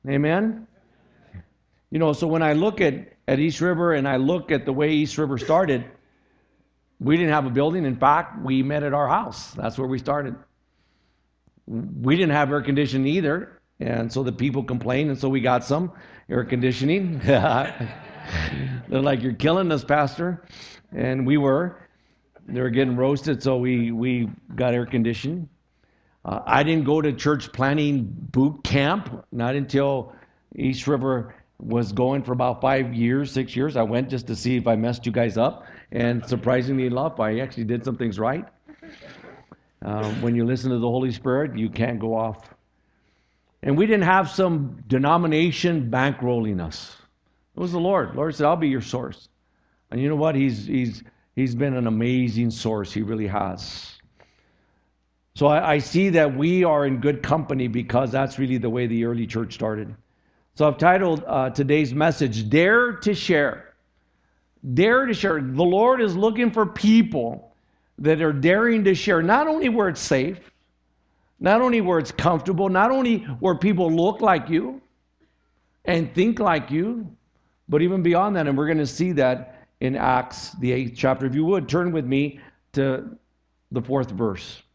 Amen? So when I look at East River and I look at the way East River started, we didn't have a building. In fact, we met at our house. That's where we started. We didn't have air conditioning either, and so the people complained, and so we got some air conditioning. They're like, "You're killing us, Pastor," and we were. They were getting roasted, so we got air conditioning. I didn't go to church planning boot camp, not until East River was going for about 5 years, 6 years. I went just to see if I messed you guys up, and surprisingly enough, I actually did some things right. When you listen to the Holy Spirit, you can't go off. And we didn't have some denomination bankrolling us. It was the Lord. The Lord said, "I'll be your source." And you know what? He's been an amazing source. He really has. So I see that we are in good company because that's really the way the early church started. So I've titled today's message, Dare to Share. Dare to share. The Lord is looking for people that are daring to share, not only where it's safe, not only where it's comfortable, not only where people look like you and think like you, but even beyond that. And we're going to see that in Acts, the 8th chapter. If you would, turn with me to the 4th verse.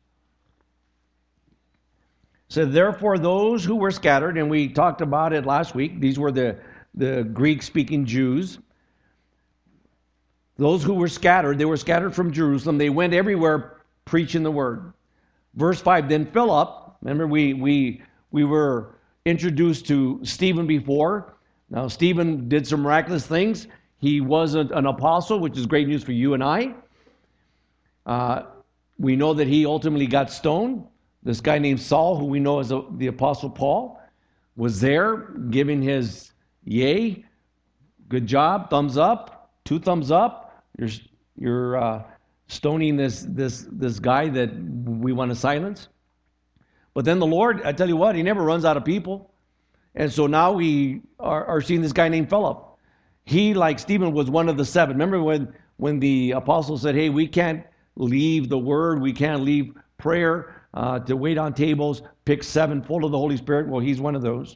So therefore those who were scattered, and we talked about it last week, these were the Greek-speaking Jews. Those who were scattered, they were scattered from Jerusalem. They went everywhere preaching the word. Verse 5, then Philip, remember we were introduced to Stephen before. Now Stephen did some miraculous things. He wasn't an apostle, which is great news for you and I. We know that he ultimately got stoned. This guy named Saul, who we know as the Apostle Paul, was there giving his yay, good job, thumbs up, 2 thumbs up. You're stoning this guy that we want to silence. But then the Lord, I tell you what, he never runs out of people. And so now we are seeing this guy named Philip. He, like Stephen, was one of the 7. Remember when the apostles said, hey, we can't leave the word, we can't leave prayer to wait on tables, pick 7 full of the Holy Spirit. Well, he's one of those.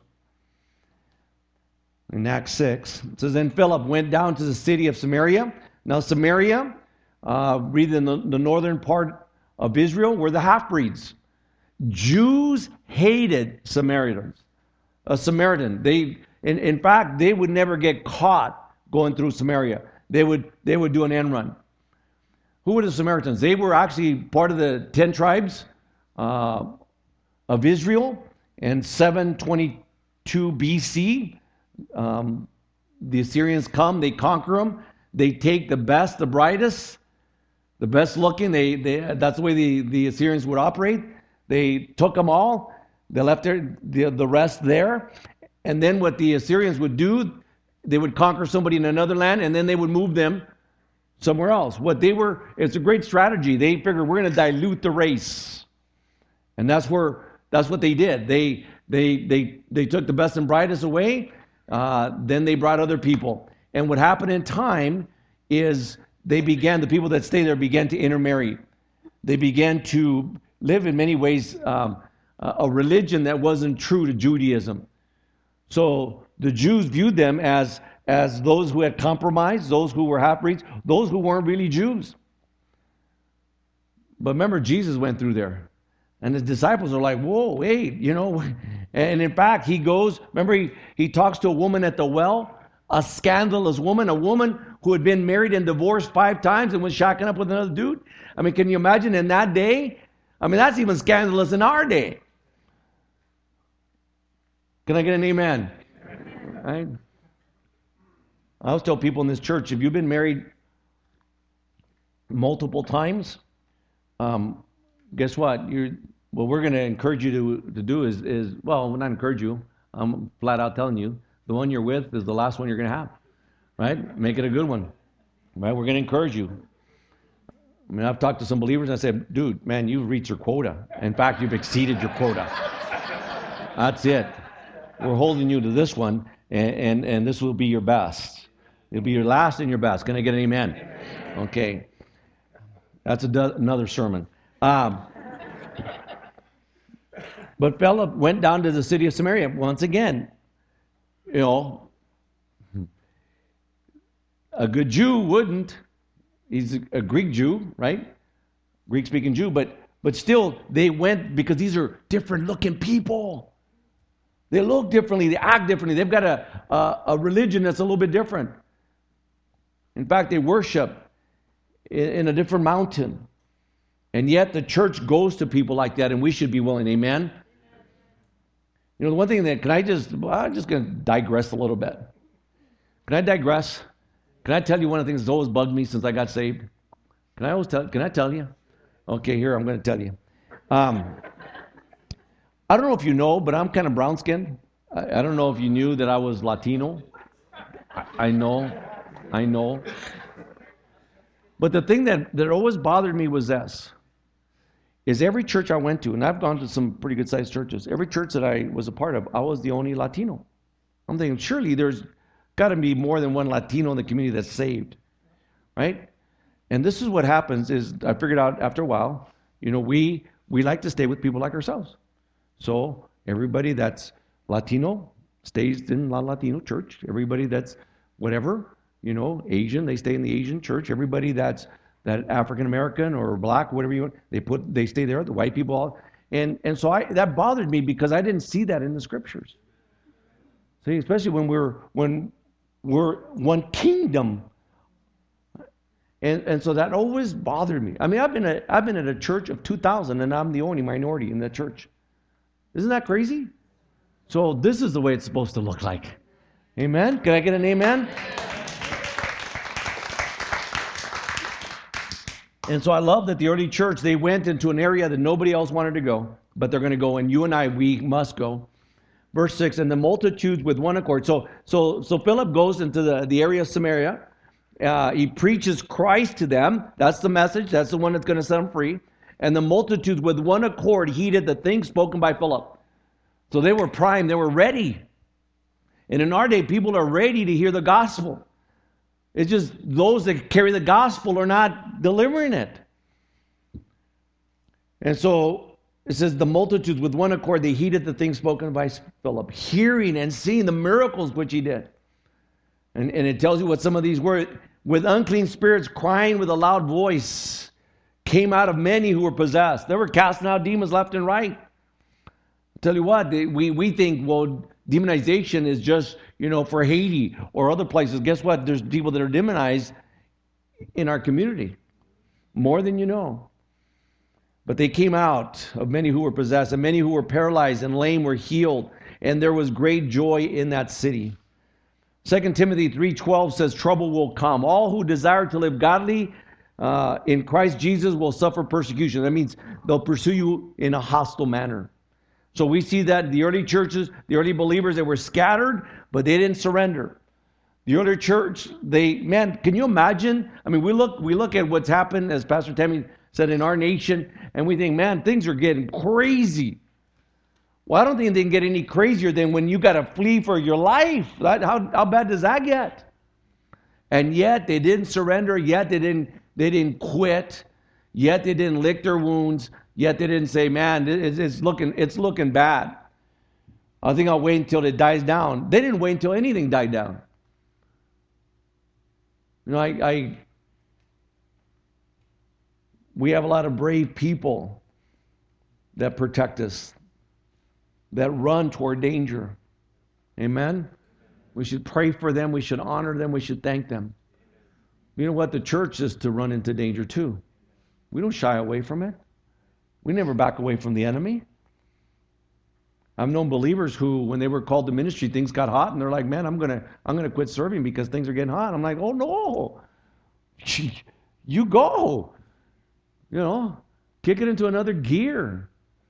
In Acts 6, it says, then Philip went down to the city of Samaria. Now Samaria, read in the northern part of Israel, were the half-breeds. Jews hated Samaritans. A Samaritan. In fact, they would never get caught going through Samaria. They would do an end run. Who were the Samaritans? They were actually part of the 10 tribes of Israel. In 722 BC, the Assyrians come, they conquer them. They take the best, the brightest, the best looking. That's the way the Assyrians would operate. They took them all. They left the rest there. And then what the Assyrians would do, they would conquer somebody in another land, and then they would move them somewhere else. It's a great strategy. They figured we're going to dilute the race. And that's what they did. They took the best and brightest away. Then they brought other people. And what happened in time is the people that stayed there began to intermarry. They began to live in many ways a religion that wasn't true to Judaism. So the Jews viewed them as those who had compromised, those who were half-breeds, those who weren't really Jews. But remember, Jesus went through there. And his disciples are like, whoa, wait, And in fact, he goes, remember, he talks to a woman at the well, a scandalous woman, a woman who had been married and divorced 5 times and was shacking up with another dude. I mean, can you imagine in that day? I mean, that's even scandalous in our day. Can I get an amen? Right? I always tell people in this church, if you've been married multiple times, guess what? What we're going to encourage you to do is, well, not encourage you. I'm flat out telling you, the one you're with is the last one you're going to have. Right? Make it a good one. Right? We're going to encourage you. I mean, I've talked to some believers and I said, dude, man, you've reached your quota. In fact, you've exceeded your quota. That's it. We're holding you to this one, and this will be your best. It'll be your last and your best. Can I get an amen? Okay. That's another sermon. But Philip went down to the city of Samaria once again. You know, a good Jew wouldn't. He's a Greek Jew, right? Greek-speaking Jew, but still they went because these are different-looking people. They look differently, they act differently. They've got a religion that's a little bit different. In fact, they worship in a different mountain. And yet the church goes to people like that, and we should be willing. Amen? You know, the one thing that, I'm just going to digress a little bit. Can I digress? Can I tell you one of the things that's always bugged me since I got saved? Can I tell you? Okay, here, I'm going to tell you. I don't know if you know, but I'm kind of brown-skinned. I don't know if you knew that I was Latino. I know. But the thing that always bothered me was this, is every church I went to, and I've gone to some pretty good-sized churches, every church that I was a part of, I was the only Latino. I'm thinking, surely there's got to be more than one Latino in the community that's saved, right? And this is what happens is, I figured out after a while, you know, we like to stay with people like ourselves. So everybody that's Latino stays in La Latino church. Everybody that's whatever, you know, Asian, they stay in the Asian church. Everybody that's that African American or black, whatever you want, they stay there. The white people, all, and so that bothered me because I didn't see that in the scriptures. See, especially when we're one kingdom. And so that always bothered me. I mean, I've been at a church of 2,000, and I'm the only minority in that church. Isn't that crazy? So this is the way it's supposed to look like. Amen? Can I get an amen? And so I love that the early church, they went into an area that nobody else wanted to go, but they're going to go, and you and I, we must go. Verse 6, and the multitudes with one accord. So Philip goes into the area of Samaria. He preaches Christ to them. That's the message. That's the one that's going to set them free. And the multitudes with one accord heeded the things spoken by Philip. So they were primed. They were ready. And in our day, people are ready to hear the gospel. It's just those that carry the gospel are not delivering it. And so it says the multitudes with one accord, they heeded the things spoken by Philip, hearing and seeing the miracles which he did. And it tells you what some of these were. With unclean spirits crying with a loud voice came out of many who were possessed. They were casting out demons left and right. I'll tell you what, we think, well, demonization is just, you know, for Haiti or other places. Guess what? There's people that are demonized in our community. More than you know. But they came out of many who were possessed, and many who were paralyzed and lame were healed. And there was great joy in that city. 2 Timothy 3:12 says, trouble will come. All who desire to live godly in Christ Jesus will suffer persecution. That means they'll pursue you in a hostile manner. So we see that the early churches, the early believers, they were scattered, but they didn't surrender. The early church, can you imagine? I mean, we look at what's happened, as Pastor Tammy said, in our nation, and we think, man, things are getting crazy. Well, I don't think they can get any crazier than when you got to flee for your life. How bad does that get? And yet they didn't surrender. Yet they didn't quit. Yet they didn't lick their wounds. Yet they didn't say, man, it's looking bad. I think I'll wait until it dies down. They didn't wait until anything died down. You know, we have a lot of brave people that protect us, that run toward danger. Amen? We should pray for them. We should honor them. We should thank them. You know what? The church is to run into danger too. We don't shy away from it. We never back away from the enemy. I've known believers who, when they were called to ministry, things got hot, and they're like, man, I'm gonna quit serving because things are getting hot. I'm like, oh no. You go. You know, kick it into another gear.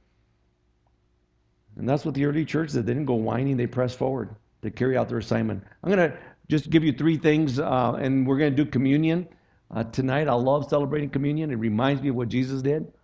And that's what the early church did. They didn't go whining. They pressed forward to carry out their assignment. I'm going to just give you three things, and we're going to do communion tonight. I love celebrating communion. It reminds me of what Jesus did.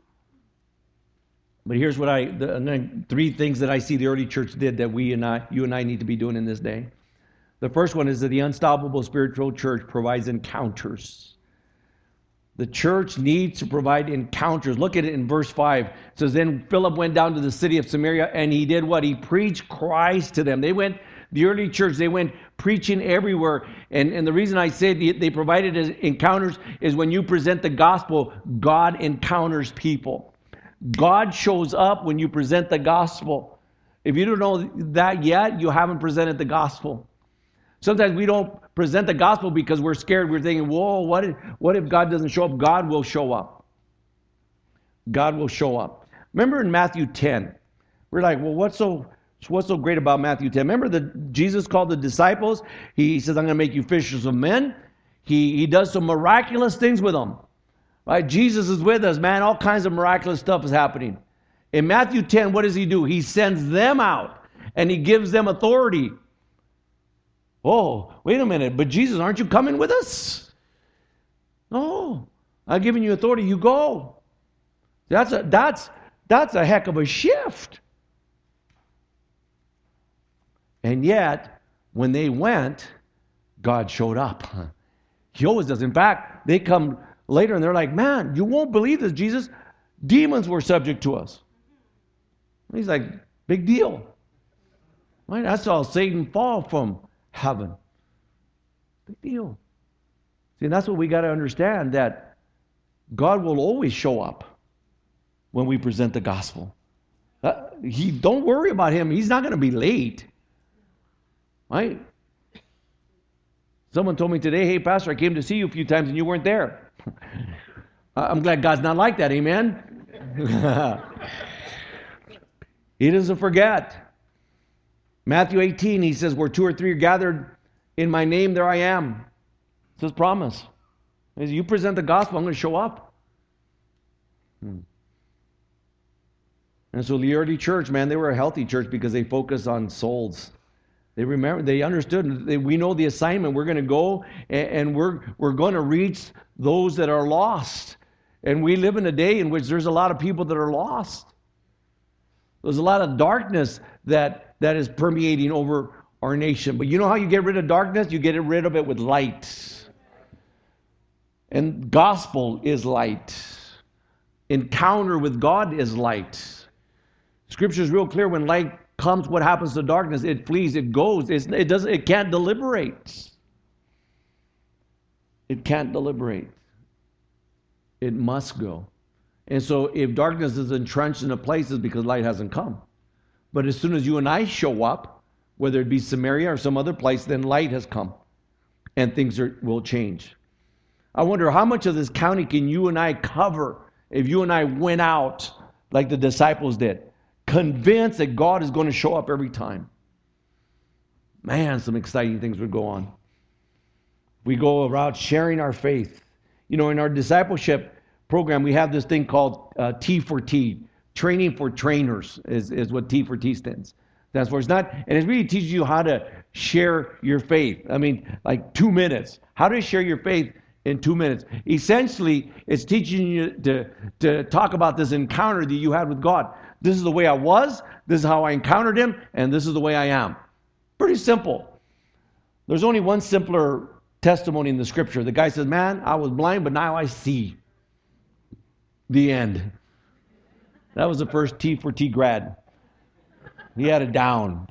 But here's what three things that I see the early church did that you and I need to be doing in this day. The first one is that the unstoppable spiritual church provides encounters. The church needs to provide encounters. Look at it in verse 5. It says, then Philip went down to the city of Samaria, and he did what? He preached Christ to them. They went The early church, they went preaching everywhere. And the reason I say they provided encounters is when you present the gospel, God encounters people. God shows up when you present the gospel. If you don't know that yet, you haven't presented the gospel. Sometimes we don't present the gospel because we're scared. We're thinking, whoa, what if God doesn't show up? God will show up. God will show up. Remember in Matthew 10, we're like, well, what's so great about Matthew 10? Remember that Jesus called the disciples. He says, I'm going to make you fishers of men. He does some miraculous things with them. Right? Jesus is with us, man. All kinds of miraculous stuff is happening. In Matthew 10, what does he do? He sends them out and he gives them authority. Oh, wait a minute. But Jesus, aren't you coming with us? No, I've given you authority. You go. That's a heck of a shift. And yet, when they went, God showed up. He always does. In fact, they come later and they're like, man, you won't believe this, Jesus. Demons were subject to us. He's like, big deal. Right? I saw Satan fall from heaven. Big deal. See, and that's what we got to understand, that God will always show up when we present the gospel. Don't worry about him. He's not going to be late. Right? Someone told me today, hey, Pastor, I came to see you a few times and you weren't there. I'm glad God's not like that. Amen? He doesn't forget. Matthew 18, he says, where 2 or 3 are gathered in my name, there I am. It's his promise. He says, you present the gospel, I'm going to show up. And so the early church, man, they were a healthy church because they focused on souls. They understood. We know the assignment. We're going to go and we're going to reach those that are lost. And we live in a day in which there's a lot of people that are lost. There's a lot of darkness that is permeating over our nation. But you know how you get rid of darkness? You get rid of it with light. And gospel is light. Encounter with God is light. Scripture is real clear. When light comes, what happens to darkness? It flees, it goes. It can't deliberate. It can't deliberate. It must go. And so if darkness is entrenched in a place, it's because light hasn't come. But as soon as you and I show up, whether it be Samaria or some other place, then light has come. And things will change. I wonder how much of this county can you and I cover if you and I went out like the disciples did, convinced that God is going to show up every time. Man, some exciting things would go on. We go around sharing our faith. You know, in our discipleship program, we have this thing called T for T, training for trainers is what T for T stands for. It's not, and it really teaches you how to share your faith. I mean, like 2 minutes. How to share your faith in 2 minutes. Essentially, it's teaching you to talk about this encounter that you had with God. This is the way I was, this is how I encountered him, and this is the way I am. Pretty simple. There's only one simpler testimony in the scripture. The guy says, man, I was blind, but now I see. The end. That was the first T for T grad. He had it down.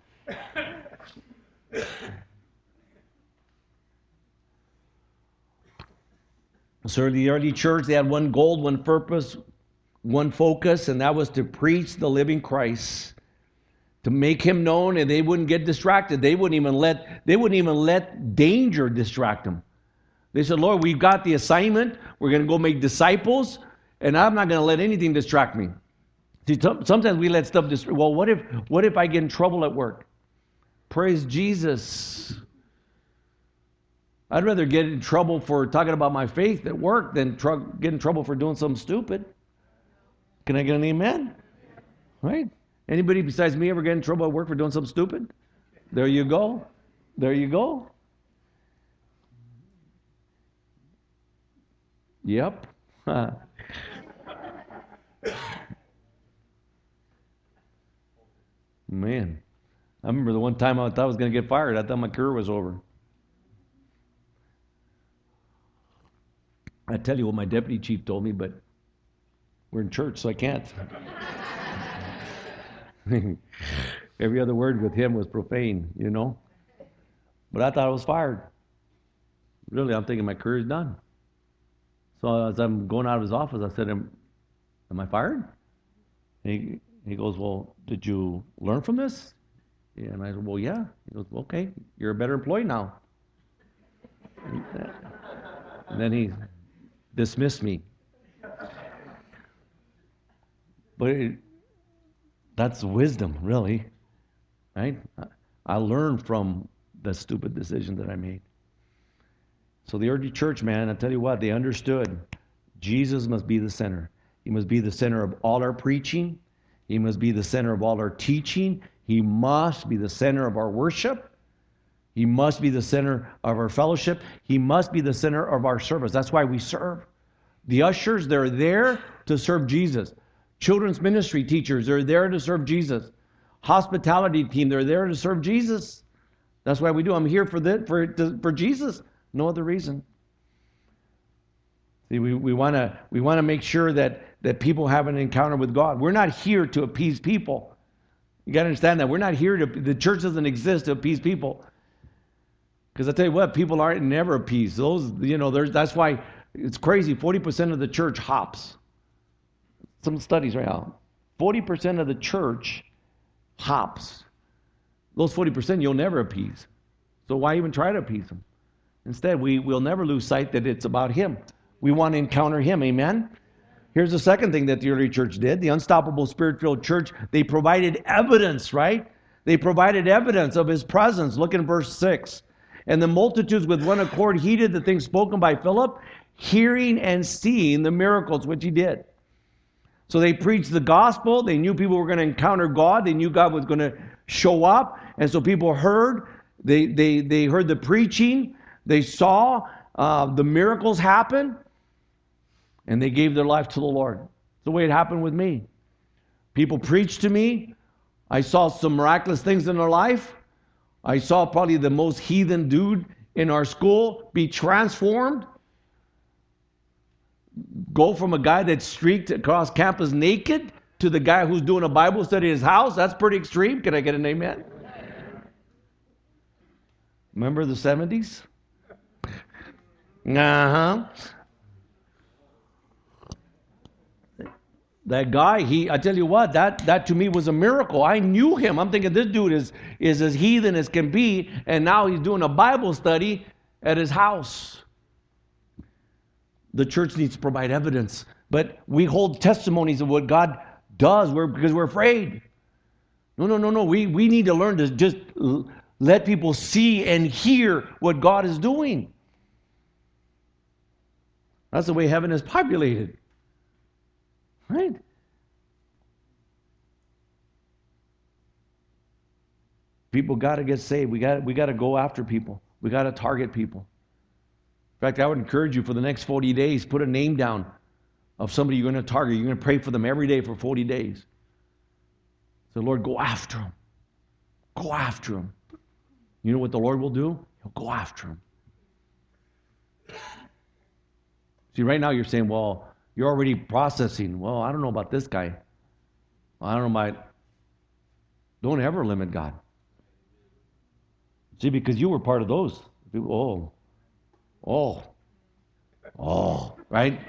So the early church, they had one goal, one purpose, one focus, and that was to preach the living Christ, to make him known, and they wouldn't get distracted. They wouldn't even let danger distract them. They said, Lord, we've got the assignment. We're going to go make disciples, and I'm not going to let anything distract me. See, sometimes we let stuff distract. Well, what if I get in trouble at work? Praise Jesus. I'd rather get in trouble for talking about my faith at work than get in trouble for doing something stupid. Can I get an amen? Right? Anybody besides me ever get in trouble at work for doing something stupid? There you go. There you go. Yep. Man, I remember the one time I thought I was going to get fired. I thought my career was over. I tell you what my deputy chief told me, but we're in church, so I can't. Every other word with him was profane, you know. But I thought I was fired. Really, I'm thinking my career's done. So as I'm going out of his office, I said, am I fired? And he goes, well, did you learn from this? Yeah, and I said, well, yeah. He goes, okay, you're a better employee now. And then he dismissed me. But that's wisdom, really, right? I learned from the stupid decision that I made. So the early church, man, I tell you what, they understood Jesus must be the center. He must be the center of all our preaching. He must be the center of all our teaching. He must be the center of our worship. He must be the center of our fellowship. He must be the center of our service. That's why we serve. The ushers, they're there to serve Jesus. Children's ministry teachers, they're there to serve Jesus. Hospitality team, they're there to serve Jesus. That's why we do. I'm here for Jesus. No other reason. See, we want to make sure that people have an encounter with God. We're not here to appease people. You got to understand that. We're not here the church doesn't exist to appease people. Because I tell you what, people aren't never appeased. That's why it's crazy. 40% of the church hops. Some studies right now. 40% of the church hops. Those 40% you'll never appease. So why even try to appease them? Instead, we'll never lose sight that it's about Him. We want to encounter Him. Amen? Here's the second thing that the early church did. The unstoppable Spirit-filled church, they provided evidence, right? They provided evidence of His presence. Look in verse 6. And the multitudes with one accord heeded the things spoken by Philip, hearing and seeing the miracles which He did. So they preached the gospel. They knew people were going to encounter God. They knew God was going to show up. And so people heard. They heard the preaching. They saw the miracles happen. And they gave their life to the Lord. It's the way it happened with me. People preached to me. I saw some miraculous things in their life. I saw probably the most heathen dude in our school be transformed. Go from a guy that streaked across campus naked to the guy who's doing a Bible study in his house. That's pretty extreme. Can I get an amen? Remember the 70s? Uh-huh. That guy, I tell you what, that to me was a miracle. I knew him. I'm thinking this dude is as heathen as can be, and now he's doing a Bible study at his house. The church needs to provide evidence, but we hold testimonies of what God does because we're afraid. No. We need to learn to just let people see and hear what God is doing. That's the way heaven is populated. Right? People got to get saved. We got to go after people. We got to target people. In fact, I would encourage you for the next 40 days, put a name down of somebody you're going to target. You're going to pray for them every day for 40 days. So, Lord, go after them. Go after them. You know what the Lord will do? He'll go after them. See, right now you're saying, well, you're already processing. Well, I don't know about this guy. I don't know about... Don't ever limit God. See, because you were part of those. People, right?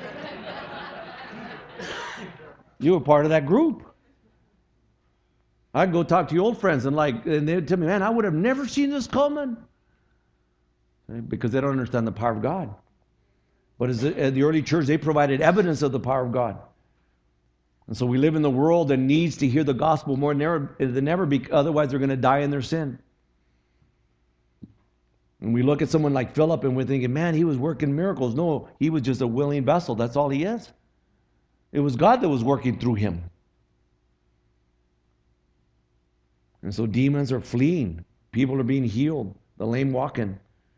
You were part of that group. I'd go talk to your old friends and they'd tell me, man, I would have never seen this coming. Because they don't understand the power of God. But as the early church, they provided evidence of the power of God. And so we live in the world that needs to hear the gospel more than ever, otherwise they're going to die in their sin. And we look at someone like Philip and we're thinking, man, he was working miracles. No, he was just a willing vessel. That's all he is. It was God that was working through him. And so demons are fleeing. People are being healed. The lame walking.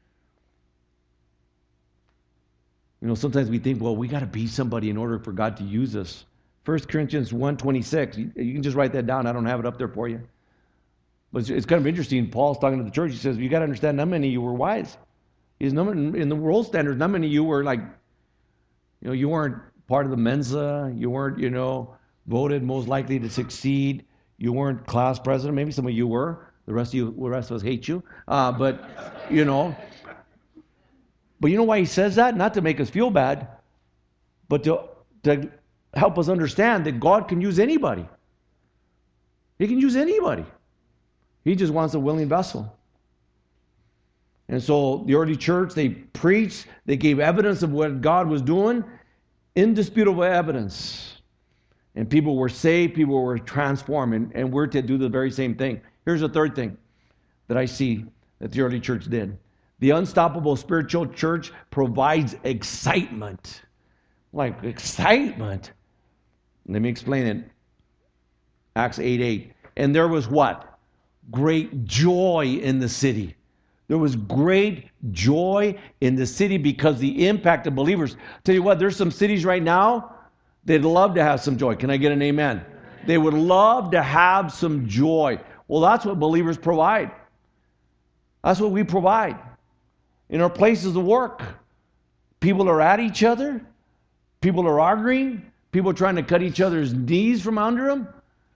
You know, sometimes we think, well, we got to be somebody in order for God to use us. 1 Corinthians 1:26. You can just write that down. I don't have it up there for you. But it's kind of interesting. Paul's talking to the church. He says, you got to understand, not many of you were wise. In the world standards, not many of you were you weren't part of the Mensa. You weren't, voted most likely to succeed. You weren't class president. Maybe some of you were. The rest of us hate you. But you know why he says that? Not to make us feel bad, but to help us understand that God can use anybody. He can use anybody. He just wants a willing vessel. And so the early church, they preached, they gave evidence of what God was doing, indisputable evidence. And people were saved, people were transformed, and we're to do the very same thing. Here's the third thing that I see that the early church did. The unstoppable spiritual church provides excitement. Like excitement. Let me explain it. Acts 8:8. And there was what? Great joy in the city. There was great joy in the city because the impact of believers. Tell you what, there's some cities right now, they'd love to have some joy. Can I get an amen? They would love to have some joy. Well, that's what believers provide. That's what we provide. In our places of work, people are at each other. People are arguing. People are trying to cut each other's knees from under them.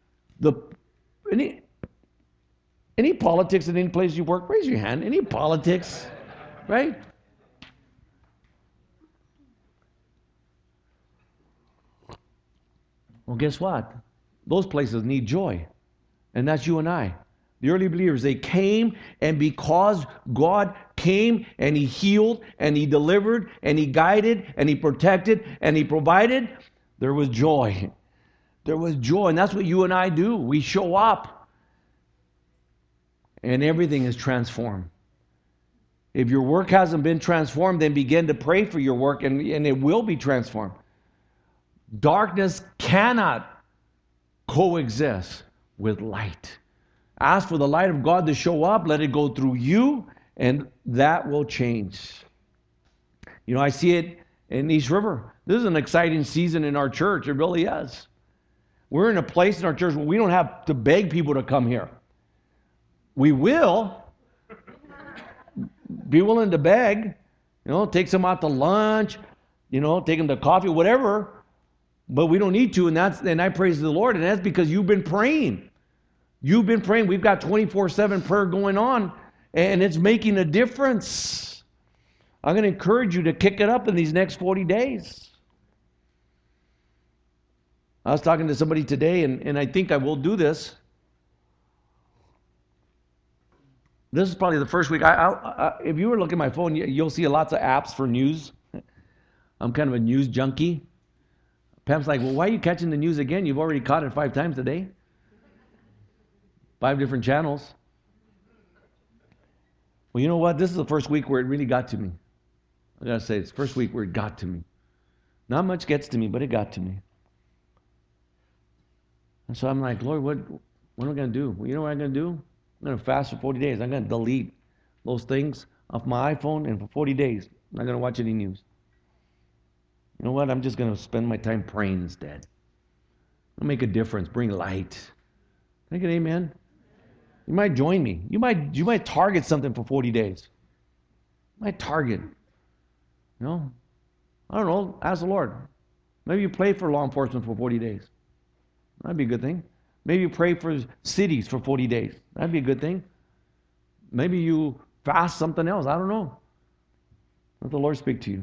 Any politics in any place you work? Raise your hand. Any politics? Right? Well, guess what? Those places need joy. And that's you and I. The early believers, they came, and because God came and He healed and He delivered and He guided and He protected and He provided, there was joy. There was joy. And that's what you and I do. We show up. And everything is transformed. If your work hasn't been transformed, then begin to pray for your work and it will be transformed. Darkness cannot coexist with light. Ask for the light of God to show up. Let it go through you, and that will change. You know, I see it in East River. This is an exciting season in our church. It really is. We're in a place in our church where we don't have to beg people to come here. We will be willing to beg, take some out to lunch, take them to coffee, whatever. But we don't need to, and I praise the Lord, and that's because you've been praying. You've been praying. We've got 24/7 prayer going on, and it's making a difference. I'm going to encourage you to kick it up in these next 40 days. I was talking to somebody today, and I think I will do this. This is probably the first week. If you were looking at my phone, you'll see lots of apps for news. I'm kind of a news junkie. Pam's like, well, why are you catching the news again? You've already caught it 5 times today. 5 different channels. Well, you know what? This is the first week where it really got to me. I got to say, it's the first week where it got to me. Not much gets to me, but it got to me. And so I'm like, Lord, what am I going to do? Well, you know what I'm going to do? I'm going to fast for 40 days. I'm going to delete those things off my iPhone, and for 40 days, I'm not going to watch any news. You know what? I'm just going to spend my time praying instead. I'll make a difference. Bring light. Can I get an amen? You might join me. You might target something for 40 days. You might target. I don't know. Ask the Lord. Maybe you pray for law enforcement for 40 days. That'd be a good thing. Maybe you pray for cities for 40 days. That'd be a good thing. Maybe you fast something else. I don't know. Let the Lord speak to you.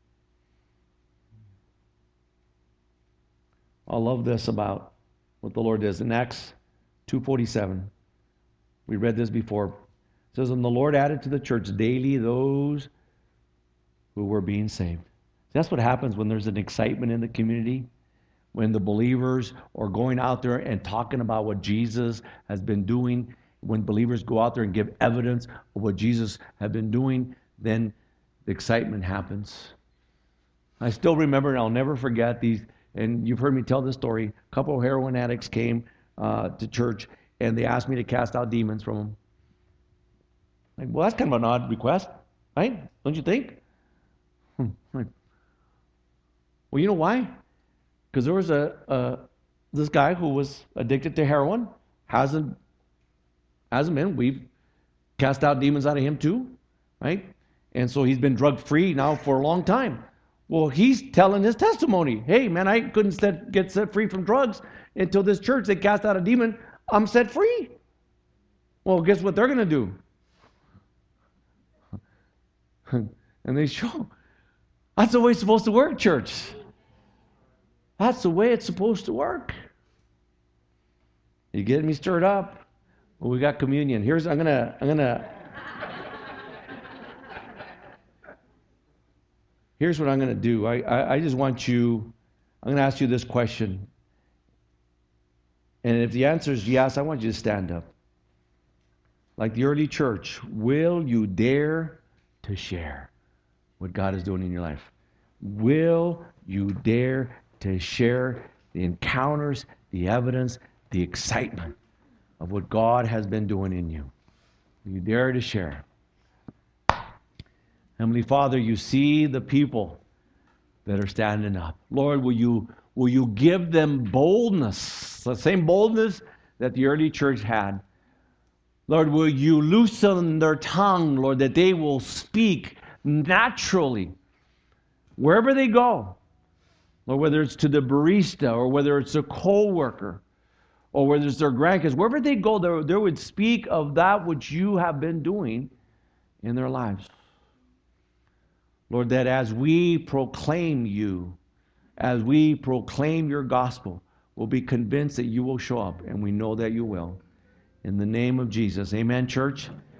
I love this about what the Lord does. In Acts 2:47, we read this before. It says, and the Lord added to the church daily those who were being saved. That's what happens when there's an excitement in the community. When the believers are going out there and talking about what Jesus has been doing, when believers go out there and give evidence of what Jesus has been doing, then the excitement happens. I still remember, and I'll never forget these, and you've heard me tell this story. A couple of heroin addicts came to church, and they asked me to cast out demons from them. Like, well, that's kind of an odd request, right? Don't you think? Well, you know why? Because there was this guy who was addicted to heroin, hasn't been. We've cast out demons out of him too, right? And so he's been drug free now for a long time. Well, he's telling his testimony. Hey, man, I couldn't get set free from drugs until this church. They cast out a demon. I'm set free. Well, guess what they're going to do? And they show. That's the way it's supposed to work, church. That's the way it's supposed to work. You getting me stirred up? Well, we got communion. Here's I'm gonna Here's what I'm gonna do. I just want you. I'm gonna ask you this question, and if the answer is yes, I want you to stand up. Like the early church, will you dare to share what God is doing in your life? Will you dare to share the encounters, the evidence, the excitement of what God has been doing in you? Will you dare to share? Heavenly Father, you see the people that are standing up. Lord, will you give them boldness, the same boldness that the early church had? Lord, will you loosen their tongue, Lord, that they will speak naturally wherever they go. Lord, whether it's to the barista or whether it's a co-worker or whether it's their grandkids, wherever they go, they would speak of that which you have been doing in their lives. Lord, that as we proclaim you, as we proclaim your gospel, we'll be convinced that you will show up, and we know that you will. In the name of Jesus. Amen, church.